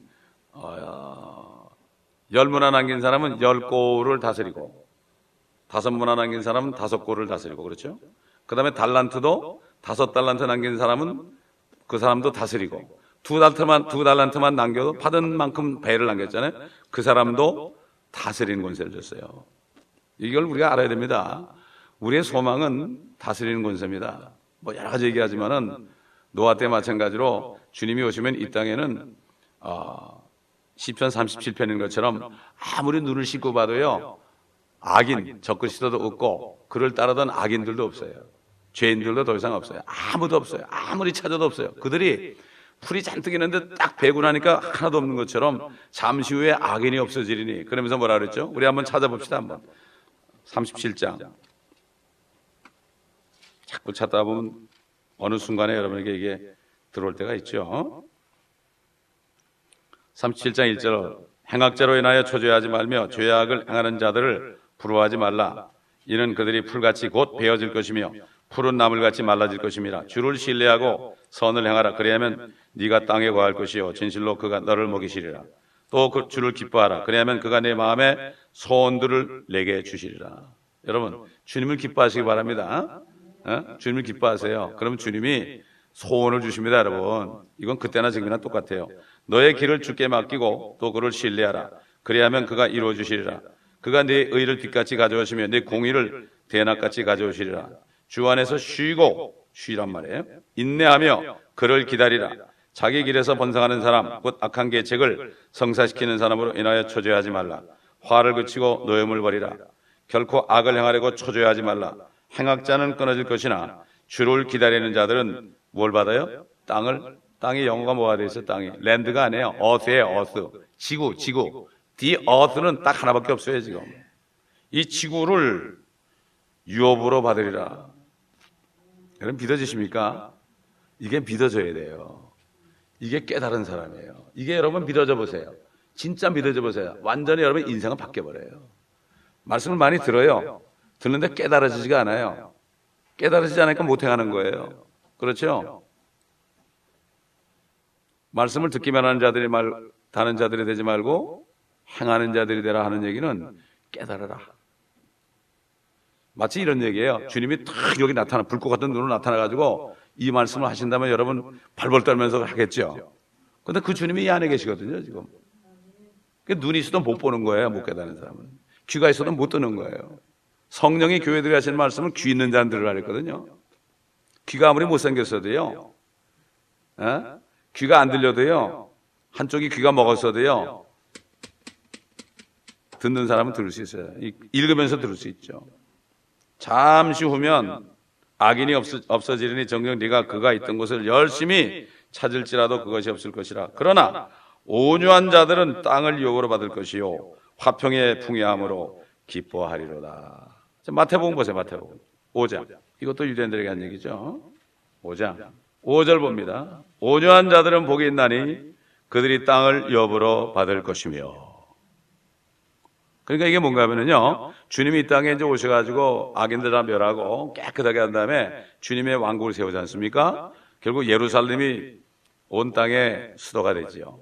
어, 열 문화 남긴 사람은 열 골을 다스리고 다섯 문화 남긴 사람은 다섯 골을 다스리고 그렇죠. 그 다음에 달란트도 다섯 달란트 남긴 사람은 그 사람도 다스리고 두 달란트만 두 달란트만 남겨도 받은 만큼 배를 남겼잖아요. 그 사람도 다스리는 권세를 줬어요. 이걸 우리가 알아야 됩니다. 우리의 소망은 다스리는 권세입니다. 뭐 여러 가지 얘기하지만은 노아 때 마찬가지로 주님이 오시면 이 땅에는 어, 시편 삼십칠 편인 것처럼 아무리 눈을 씻고 봐도요 악인 적그리스도도 없고 그를 따르던 악인들도 없어요. 죄인들도 더 이상 없어요. 아무도 없어요. 아무리 찾아도 없어요. 그들이 풀이 잔뜩 있는데 딱 베고 나니까 하나도 없는 것처럼 잠시 후에 악인이 없어지리니. 그러면서 뭐라 그랬죠? 우리 한번 찾아봅시다. 한번 삼십칠 장 자꾸 찾다 보면 어느 순간에 여러분에게 이게 들어올 때가 있죠. 삼십칠 장 일 절 행악자로 인하여 초조해하지 말며 죄악을 행하는 자들을 부러워하지 말라. 이는 그들이 풀같이 곧 베어질 것이며 푸른 나물같이 말라질 것임이라. 주를 신뢰하고 선을 행하라. 그리하면 네가 땅에 거할 것이요 진실로 그가 너를 먹이시리라. 또 그 주를 기뻐하라. 그리하면 그가 내 마음의 소원들을 내게 주시리라. 여러분, 주님을 기뻐하시기 바랍니다. 어? 주님을 기뻐하세요. 그럼 주님이 소원을 주십니다, 여러분. 이건 그때나 지금이나 똑같아요. 너의 길을 주께 맡기고 또 그를 신뢰하라. 그리하면 그가 이루어 주시리라. 그가 네 의를 뒷같이 가져오시며 네 공의를 대낮같이 가져오시리라. 주 안에서 쉬고, 쉬란 말이에요. 인내하며 그를 기다리라. 자기 길에서 번성하는 사람, 곧 악한 계책을 성사시키는 사람으로 인하여 초조해하지 말라. 화를 그치고 노염을 버리라. 결코 악을 행하려고 초조해하지 말라. 행악자는 끊어질 것이나 주를 기다리는 자들은 뭘 받아요? 땅을. 땅이 영어가 뭐가 되어 있어요? 땅이. 랜드가 아니에요. earth예요. earth. 지구, 지구. The earth는 딱 하나밖에 없어요, 지금. 이 지구를 유업으로 받으리라. 여러분 믿어지십니까? 이게 믿어져야 돼요. 이게 깨달은 사람이에요. 이게 여러분 믿어져 보세요. 진짜 믿어져 보세요. 완전히 여러분 인생은 바뀌어버려요. 말씀을 많이 들어요. 듣는데 깨달아지지가 않아요. 깨달아지지 않으니까 못 행하는 거예요. 그렇죠? 말씀을 듣기만 하는 자들이 말, 다는 자들이 되지 말고 행하는 자들이 되라 하는 얘기는 깨달아라. 마치 이런 얘기예요. 주님이 탁 여기 나타나, 불꽃 같은 눈으로 나타나가지고 이 말씀을 하신다면 여러분 발벌 떨면서 하겠죠. 근데 그 주님이 이 안에 계시거든요, 지금. 눈이 있어도 못 보는 거예요, 못 깨닫는 사람은. 귀가 있어도 못 듣는 거예요. 성령이 교회들이 하시는 말씀은 귀 있는 자는 들으라 그랬거든요. 귀가 아무리 못생겼어도요, 에? 귀가 안 들려도요, 한쪽이 귀가 먹었어도요, 듣는 사람은 들을 수 있어요. 읽으면서 들을 수 있죠. 잠시 후면 악인이 없어, 없어지리니 정녕 네가 그가 있던 곳을 열심히 찾을지라도 그것이 없을 것이라. 그러나 온유한 자들은 땅을 유업으로 받을 것이요 화평의 풍요함으로 기뻐하리로다. 마태복음 보세요. 마태복음 오 장. 이것도 유대인들에게 한 얘기죠. 오 장 오 절 봅니다. 온유한 자들은 복이 있나니 그들이 땅을 유업으로 받을 것이며. 그러니까 이게 뭔가 하면은요, 주님이 이 땅에 이제 오셔가지고 악인들을 멸하고 깨끗하게 한 다음에 주님의 왕국을 세우지 않습니까? 결국 예루살렘이 온 땅의 수도가 되지요.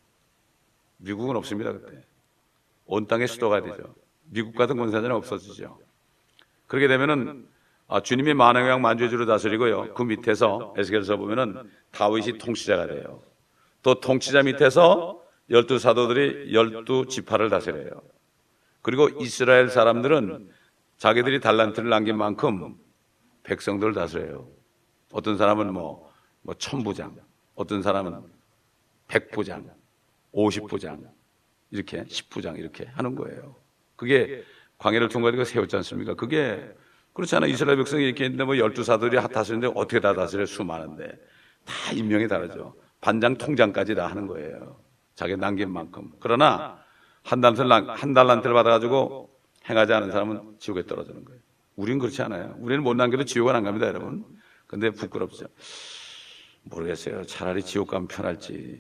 미국은 없습니다, 그때. 온 땅의 수도가 되죠. 미국 같은 권세자는 없어지죠. 그렇게 되면은 아, 주님이 만왕의 만주주로 다스리고요. 그 밑에서 에스겔서 보면은 다윗이 통치자가 돼요. 또 통치자 밑에서 열두 사도들이 열두 지파를 다스려요. 그리고 이스라엘 사람들은 자기들이 달란트를 남긴 만큼 백성들을 다스려요. 어떤 사람은 뭐, 뭐 천부장, 어떤 사람은 백부장, 오십부장, 이렇게 십부장 이렇게 하는 거예요. 그게 광야를 통과해서 세웠지 않습니까? 그게 그렇지 않아. 이스라엘 백성이 이렇게 있는데 뭐 열두 사도들이 다스리는데 어떻게 다 다스려? 수많은데. 다 임명이 다르죠. 반장, 통장까지 다 하는 거예요. 자기 남긴 만큼. 그러나 한 달란트를, 한 달란트를 받아가지고 행하지 않은 사람은 지옥에 떨어지는 거예요. 우리는 그렇지 않아요. 우리는 못 남겨도 지옥은 안 갑니다, 여러분. 근데 부끄럽죠. 모르겠어요. 차라리 지옥 가면 편할지.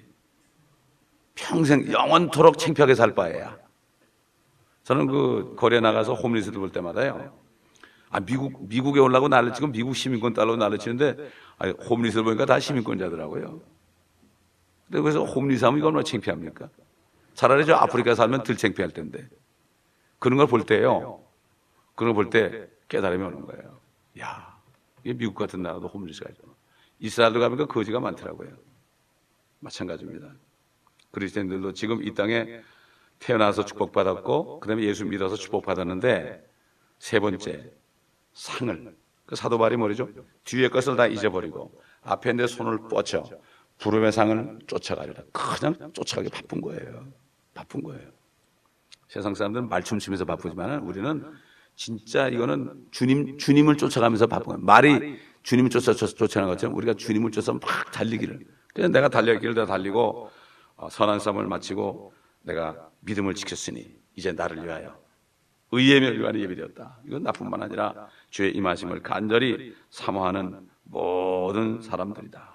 평생 영원토록 창피하게 살 바에야. 저는 그 거리에 나가서 홈리스들 볼 때마다요. 아, 미국, 미국에 오려고 난리 치고 미국 시민권 달라고 난리 치는데, 아, 홈리스를 보니까 다 시민권자더라고요. 근데 그래서 홈리스 하면 이거 얼마나 창피합니까? 차라리 저 아프리카 살면 덜 창피할 텐데. 그런 걸 볼 때요. 그런 걸 볼 때 깨달음이 오는 거예요. 야, 이게 미국 같은 나라도 홈리스가 있죠. 이스라엘도 가니까 거지가 많더라고요. 마찬가지입니다. 그리스도인들도 지금 이 땅에 태어나서 축복받았고, 그 다음에 예수 믿어서 축복받았는데, 세 번째, 상을. 그 사도 바울이 뭐죠? 뒤에 것을 다 잊어버리고, 앞에 내 손을 뻗쳐, 부름의 상을 쫓아가리라. 그냥 쫓아가기 바쁜 거예요. 바쁜 거예요. 세상 사람들은 말춤 추면서 바쁘지만 우리는 진짜 이거는 주님, 주님을 쫓아가면서 바쁜 거예요. 말이 주님을 쫓아, 쫓아가는 것처럼 우리가 주님을 쫓아서 막 달리기를. 그래서 내가 달려기를 다 달리고, 어, 선한 싸움을 마치고 내가 믿음을 지켰으니 이제 나를 위하여 의의 멸류관이 예비되었다. 이건 나뿐만 아니라 주의 임하심을 간절히 사모하는 모든 사람들이다.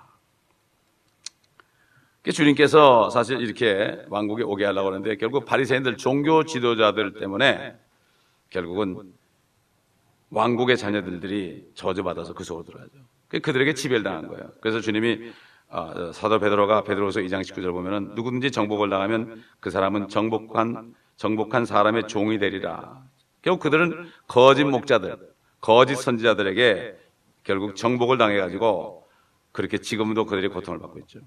주님께서 사실 이렇게 왕국에 오게 하려고 하는데 결국 바리새인들 종교 지도자들 때문에 결국은 왕국의 자녀들이 저주받아서 그 속으로 들어가죠. 그들에게 지배당한 거예요. 그래서 주님이 어, 사도 베드로가 베드로서 이 장 십구 절 보면은 누구든지 정복을 당하면 그 사람은 정복한 정복한 사람의 종이 되리라. 결국 그들은 거짓 목자들, 거짓 선지자들에게 결국 정복을 당해가지고 그렇게 지금도 그들이 고통을 받고 있죠.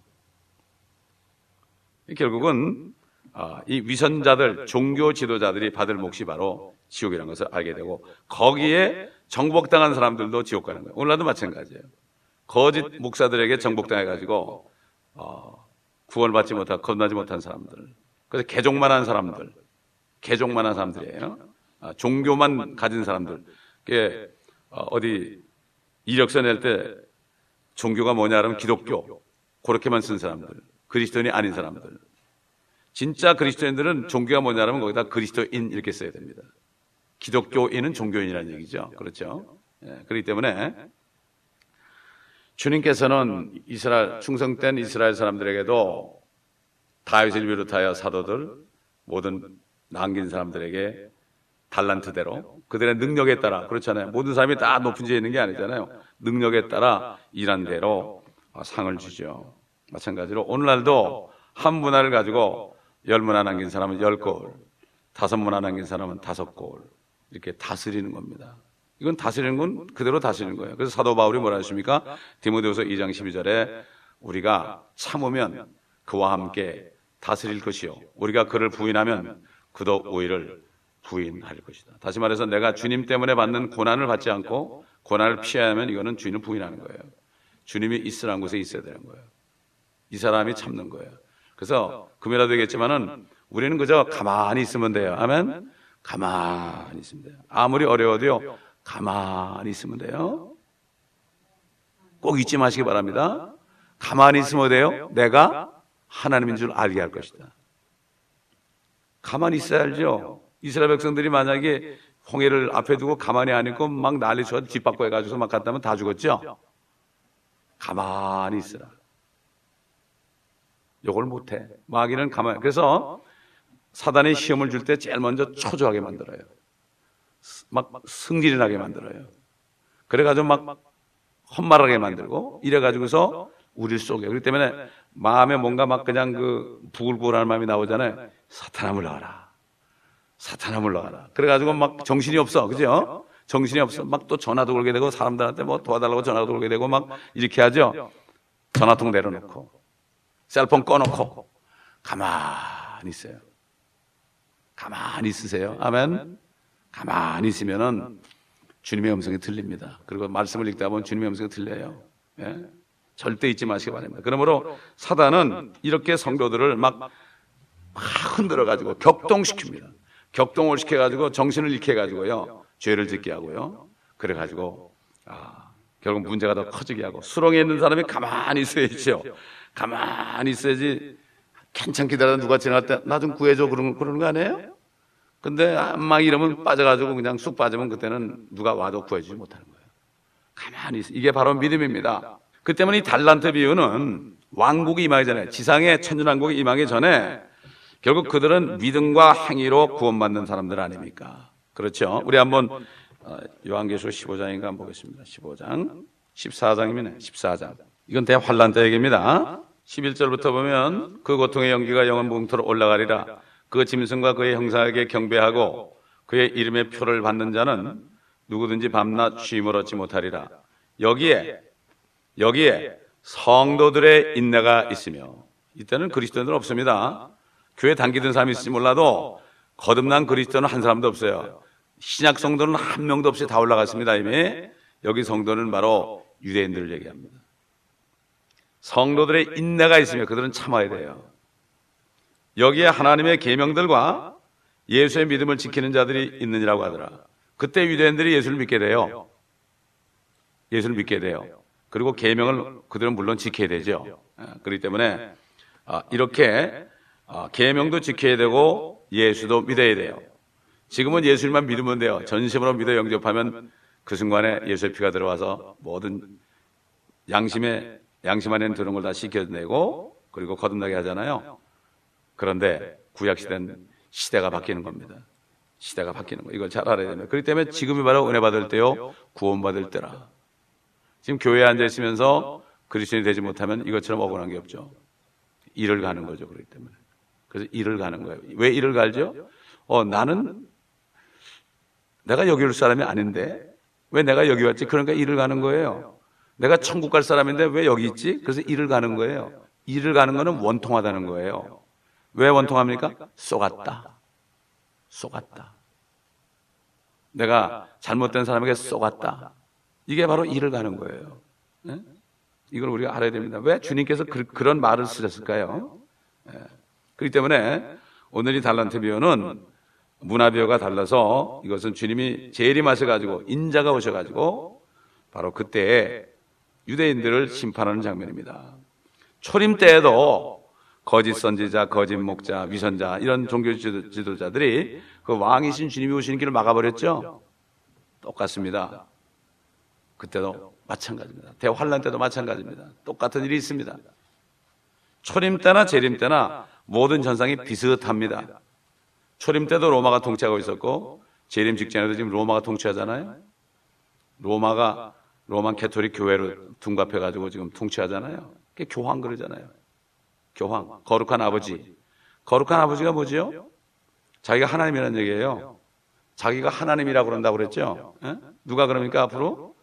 결국은 이 위선자들, 종교 지도자들이 받을 몫이 바로 지옥이라는 것을 알게 되고 거기에 정복당한 사람들도 지옥 가는 거예요. 오늘날도 마찬가지예요. 거짓 목사들에게 정복당해가지고 어, 구원을 받지 못하고 건너지 못한 사람들, 그래서 개종만 한 사람들, 개종만 한 사람들이에요. 아, 종교만 가진 사람들. 그게 어, 어디 이력서 낼 때 종교가 뭐냐 하면 기독교 그렇게만 쓴 사람들, 그리스도인이 아닌 사람들. 진짜 그리스도인들은 종교가 뭐냐 하면 거기다 그리스도인 이렇게 써야 됩니다. 기독교인은 종교인이라는 얘기죠. 그렇죠? 예, 그렇기 때문에 주님께서는 이스라엘 충성된 이스라엘 사람들에게도 다윗을 비롯하여 사도들 모든 남긴 사람들에게 달란트대로 그들의 능력에 따라, 그렇잖아요. 모든 사람이 다 높은 지에 있는 게 아니잖아요. 능력에 따라 일한 대로 상을 주죠. 마찬가지로 오늘날도 한 문화를 가지고 열 문화 남긴 사람은 열 골, 다섯 문화 남긴 사람은 다섯 골 이렇게 다스리는 겁니다. 이건 다스리는 건 그대로 다스리는 거예요. 그래서 사도 바울이 뭐라 하십니까? 디모데후서 이 장 십이 절에 우리가 참으면 그와 함께 다스릴 것이요 우리가 그를 부인하면 그도 우리를 부인할 것이다. 다시 말해서 내가 주님 때문에 받는 고난을 받지 않고 고난을 피하면 이거는 주인을 부인하는 거예요. 주님이 있으라는 곳에 있어야 되는 거예요. 이 사람이 참는 거예요. 그래서 금요일에도 되겠지만은 우리는 그저 가만히 있으면 돼요. 아멘. 가만히 있으면 돼요. 아무리 어려워도요. 가만히 있으면 돼요. 꼭 잊지 마시기 바랍니다. 가만히 있으면 돼요. 내가 하나님인 줄 알게 할 것이다. 가만히 있어야 알죠. 이스라엘 백성들이 만약에 홍해를 앞에 두고 가만히 안 있고 막 난리쳐 뒷바꿔 해가지고 막 갔다면 다 죽었죠. 가만히 있으라. 요걸 못해. 마귀는 가만히. 그래서 사단이 시험을 줄 때 제일 먼저 초조하게 만들어요. 막 승질이 나게 만들어요. 그래가지고 막 헛말하게 만들고 이래가지고서 우리를 쏘게. 그렇기 때문에 마음에 뭔가 막 그냥 그 부글부글한 마음이 나오잖아요. 사탄아 물러가라. 사탄아 물러가라. 그래가지고 막 정신이 없어. 그죠? 정신이 없어. 막 또 전화도 걸게 되고 사람들한테 뭐 도와달라고 전화도 걸게 되고 막 이렇게 하죠. 전화통 내려놓고 셀폰 꺼놓고 가만히 있어요. 가만히 있으세요. 아멘. 가만히 있으면은 주님의 음성이 들립니다. 그리고 말씀을 읽다 보면 주님의 음성이 들려요. 예? 절대 잊지 마시기 바랍니다. 그러므로 사단은 이렇게 성도들을 막, 막 흔들어가지고 격동시킵니다. 격동을 시켜가지고 정신을 잃게 해가지고요. 죄를 짓게 하고요. 그래가지고, 아, 결국 문제가 더 커지게 하고 수렁에 있는 사람이 가만히 있어야죠. 가만히 있어야지 괜찮게 기다려 누가 지나갈 때 나 좀 구해줘 그러는, 그러는 거 아니에요? 근데 막 이러면 빠져가지고 그냥 쑥 빠지면 그때는 누가 와도 구해주지 못하는 거예요. 가만히 있어. 이게 바로 믿음입니다. 그 때문에 이 달란트 비유는 왕국이 임하기 전에, 지상의 천년왕국이 임하기 전에 결국 그들은 믿음과 행위로 구원받는 사람들 아닙니까? 그렇죠? 우리 한번 요한계시록 십오 장인가 한번 보겠습니다. 십오 장, 십사 장이면 십사 장. 이건 대환란 때 얘기입니다. 십일 절부터 보면 그 고통의 연기가 영원 무궁토록 올라가리라. 그 짐승과 그의 형상에게 경배하고 그의 이름의 표를 받는 자는 누구든지 밤낮 쉼을 얻지 못하리라. 여기에 여기에 성도들의 인내가 있으며, 이때는 그리스도인은 없습니다. 교회 당기던 사람이 있을지 몰라도 거듭난 그리스도는 한 사람도 없어요. 신약 성도는 한 명도 없이 다 올라갔습니다. 이미 여기 성도는 바로 유대인들을 얘기합니다. 성도들의 인내가 있으며 그들은 참아야 돼요. 여기에 하나님의 계명들과 예수의 믿음을 지키는 자들이 있느니라고 하더라. 그때 유대인들이 예수를 믿게 돼요. 예수를 믿게 돼요. 그리고 계명을 그들은 물론 지켜야 되죠. 그렇기 때문에 이렇게 계명도 지켜야 되고 예수도 믿어야 돼요. 지금은 예수님만 믿으면 돼요. 전심으로 믿어 영접하면 그 순간에 예수의 피가 들어와서 모든 양심에, 양심 안에는 들은 걸 다 씻겨내고 그리고 거듭나게 하잖아요. 그런데 구약시대는 시대가 바뀌는 겁니다. 시대가 바뀌는 거. 이걸 잘 알아야 됩니다. 그렇기 때문에 지금이 바로 은혜 받을 때요, 구원받을 때라. 지금 교회에 앉아 있으면서 그리스도인이 되지 못하면 이것처럼 억울한 게 없죠. 일을 가는 거죠. 그렇기 때문에. 그래서 일을 가는 거예요. 왜 일을 갈죠? 어, 나는 내가 여기 올 사람이 아닌데 왜 내가 여기 왔지? 그러니까 일을 가는 거예요. 내가 천국 갈 사람인데 왜 여기 있지? 그래서 일을 가는 거예요. 일을 가는 거는 원통하다는 거예요. 왜 원통합니까? 쏘갔다. 쏘갔다. 내가 잘못된 사람에게 쏘갔다. 이게 바로 일을 가는 거예요. 네? 이걸 우리가 알아야 됩니다. 왜 주님께서 그, 그런 말을 쓰셨을까요? 네. 그렇기 때문에 오늘 이 달란트 비유는 문화 비유가 달라서 이것은 주님이 재림하셔 가지고 인자가 오셔 가지고 바로 그때에 유대인들을 심판하는 장면입니다. 초림 때에도 거짓 선지자, 거짓 목자, 위선자 이런 종교 지도자들이 그 왕이신 주님이 오시는 길을 막아버렸죠. 똑같습니다. 그때도 마찬가지입니다. 대환란 때도 마찬가지입니다. 똑같은 일이 있습니다. 초림 때나 재림 때나 모든 전상이 비슷합니다. 초림 때도 로마가 통치하고 있었고 재림 직전에도 지금 로마가 통치하잖아요. 로마가 로만 캐토릭 교회로 둔갑해가지고 지금 통치하잖아요. 그게 교황 그러잖아요. 교황, 거룩한 아버지. 거룩한 아버지가 뭐지요? 자기가 하나님이라는 얘기예요. 자기가 하나님이라고 그런다고 그랬죠. 에? 누가 그럽니까 앞으로?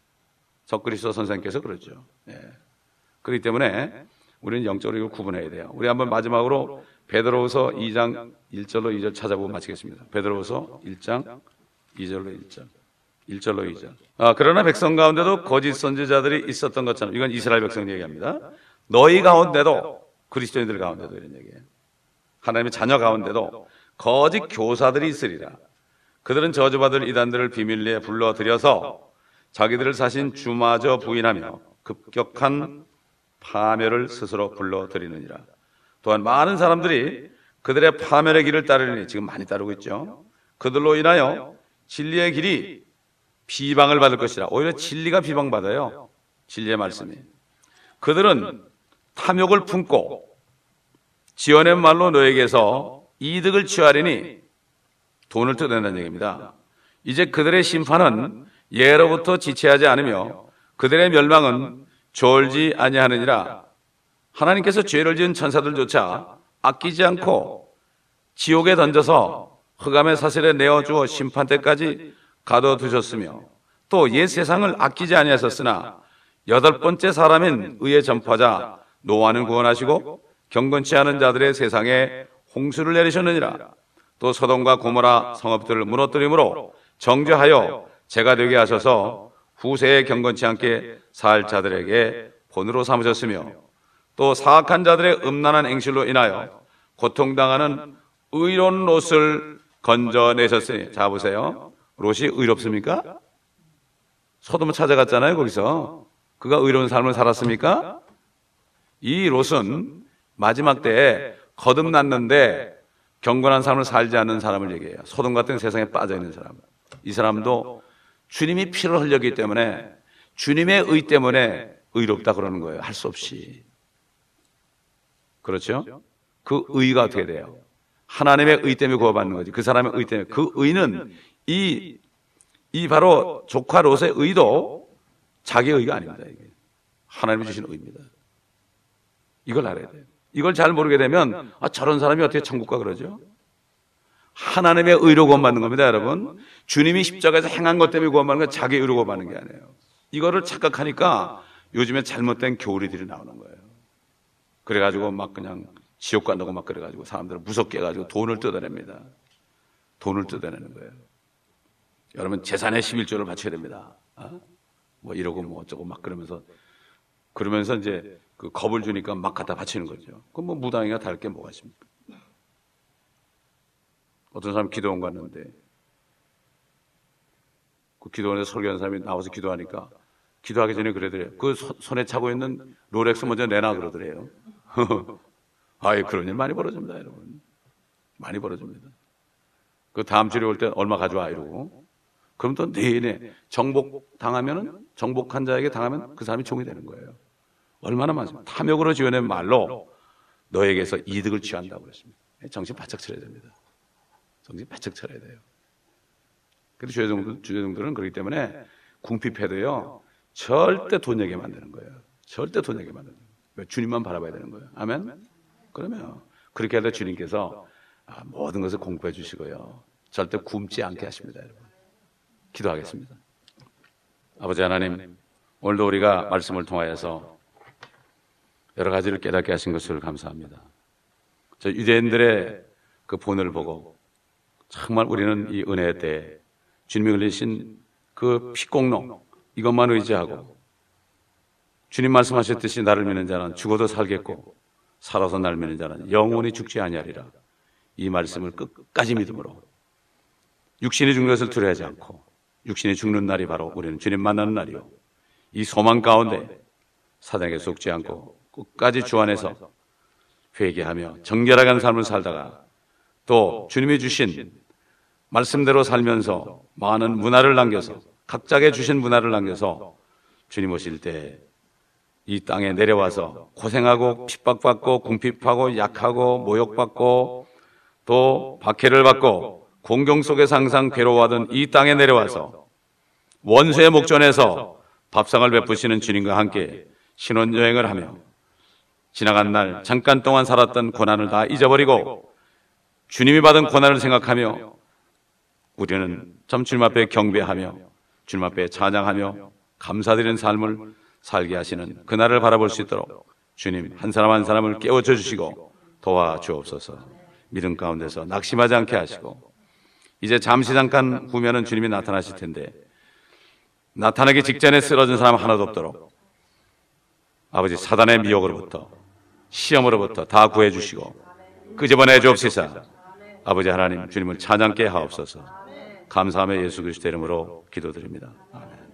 적그리스도 선생님께서 그러죠. 예. 그렇기 때문에 우리는 영적으로 이걸 구분해야 돼요. 우리 한번 마지막으로 베드로후서 이 장 일 절로 이 절 찾아보고 마치겠습니다. 베드로후서 일 장 이 절로 일 절. 일 절로 이 절. 아, 그러나 백성 가운데도 거짓 선지자들이 있었던 것처럼, 이건 이스라엘 백성 얘기합니다. 너희 가운데도, 그리스도인들 가운데도 이런 얘기예요. 하나님의 자녀 가운데도 거짓 교사들이 있으리라. 그들은 저주받을 이단들을 비밀리에 불러들여서 자기들을 사신 주마저 부인하며 급격한 파멸을 스스로 불러들이느니라. 또한 많은 사람들이 그들의 파멸의 길을 따르니, 지금 많이 따르고 있죠. 그들로 인하여 진리의 길이 비방을 받을 것이라. 오히려 진리가 비방받아요. 진리의 말씀이. 그들은 탐욕을 품고 지어낸 말로 너에게서 이득을 취하리니 돈을 뜯어낸다는 얘기입니다. 이제 그들의 심판은 예로부터 지체하지 않으며 그들의 멸망은 졸지 아니하느니라. 하나님께서 죄를 지은 천사들조차 아끼지 않고 지옥에 던져서 흑암의 사슬에 내어주어 심판 때까지 가둬두셨으며 또 옛 세상을 아끼지 아니하셨으나 여덟 번째 사람인 의의 전파자 노아는 구원하시고 경건치 않은 자들의 세상에 홍수를 내리셨느니라. 또 소돔과 고모라 성읍들을 무너뜨림으로 정죄하여 죄가 되게 하셔서 후세에 경건치 않게 살 자들에게 본으로 삼으셨으며 또 사악한 자들의 음란한 행실로 인하여 고통당하는 의로운 롯을 건져내셨으니. 자 보세요. 롯이 의롭습니까? 소돔을 찾아갔잖아요. 거기서 그가 의로운 삶을 살았습니까? 이 롯은 마지막 때에 거듭났는데 경건한 삶을 살지 않는 사람을 얘기해요. 소돔 같은 세상에 빠져있는 사람. 이 사람도 주님이 피를 흘렸기 때문에 주님의 의 때문에 의롭다 그러는 거예요. 할 수 없이. 그렇죠? 그 의가 어떻게 돼요? 하나님의 의 때문에 구원받는 거지. 그 사람의 의 때문에. 그 의는 이, 이 바로 조카 롯의 의도 자기의 의가 아닙니다. 이게. 하나님이 주신 의입니다. 이걸 알아야 돼요. 이걸 잘 모르게 되면 아, 저런 사람이 어떻게 천국 가 그러죠? 하나님의 의로 구원받는 겁니다, 여러분. 주님이 십자가에서 행한 것 때문에 구원받는 건 자기 의로 구원받는 게 아니에요. 이거를 착각하니까 요즘에 잘못된 교리들이 나오는 거예요. 그래가지고 막 그냥 지옥 간다고 막 그래가지고 사람들을 무섭게 해가지고 돈을 뜯어냅니다. 돈을 뜯어내는 거예요. 여러분 재산의 십일조를 바쳐야 됩니다. 어? 뭐 이러고 뭐 어쩌고 막 그러면서 그러면서 이제 그 겁을 주니까 막 갖다 바치는 거죠. 그럼 뭐 무당이가 다를 게 뭐가 있습니까? 어떤 사람 기도원 갔는데 그 기도원에서 설교하는 사람이 나와서 기도하니까 기도하기 전에 그러더래요. 그 소, 손에 차고 있는 롤렉스 먼저 내놔 그러더래요. 아이 그런 일 많이 벌어집니다, 여러분. 많이 벌어집니다. 그 다음 주에 올 때 얼마 가져와 이러고. 그럼 또 내내 정복 당하면은 정복한 자에게 당하면 그 사람이 종이 되는 거예요. 얼마나 많습니까? 탐욕으로 지어낸 말로 너에게서 이득을 취한다고 그랬습니다. 정신 바짝 차려야 됩니다. 정신 바짝 차려야 돼요. 그래서 주여종들, 주여종들은 그렇기 때문에 궁핍해도요 절대 돈 내게 만드는 거예요. 절대 돈 내게 만드는 거예요. 주님만 바라봐야 되는 거예요. 아멘? 그러면 그렇게 하다 주님께서 모든 것을 공급해 주시고요 절대 굶지 않게 하십니다. 여러분 기도하겠습니다. 아버지 하나님, 오늘도 우리가 말씀을 통하여서 여러 가지를 깨닫게 하신 것을 감사합니다. 저 유대인들의 그 본을 보고 정말 우리는 이 은혜 때 주님이 흘리신 그 피공로 이것만 의지하고 주님 말씀하셨듯이 나를 믿는 자는 죽어도 살겠고 살아서 나를 믿는 자는 영원히 죽지 아니하리라. 이 말씀을 끝까지 믿음으로 육신이 죽는 것을 두려워하지 않고 육신이 죽는 날이 바로 우리는 주님 만나는 날이요 이 소망 가운데 사단에게 속지 않고 끝까지 주 안에서 회개하며 정결하게 하는 삶을 살다가 또 주님이 주신 말씀대로 살면서 많은 문화를 남겨서 각자에게 주신 문화를 남겨서 주님 오실 때 이 땅에 내려와서 고생하고 핍박받고 궁핍하고 약하고 모욕받고 또 박해를 받고 공경 속에서 항상 괴로워하던 이 땅에 내려와서 원수의 목전에서 밥상을 베푸시는 주님과 함께 신혼여행을 하며 지나간 날 잠깐 동안 살았던 고난을 다 잊어버리고 주님이 받은 고난을 생각하며 우리는 참 주님 앞에 경배하며 주님 앞에 찬양하며 감사드리는 삶을 살게 하시는 그날을 바라볼 수 있도록 주님 한 사람 한 사람을 깨워줘 주시고 도와주옵소서. 믿음 가운데서 낙심하지 않게 하시고 이제 잠시 잠깐 후면은 주님이 나타나실 텐데 나타나기 직전에 쓰러진 사람 하나도 없도록 아버지 사단의 미혹으로부터 시험으로부터 다 구해 주시고 끄집어내 주옵소서. 아버지 하나님 주님을 찬양케 하옵소서. 감사하며 예수 그리스도 이름으로 기도드립니다. 아멘.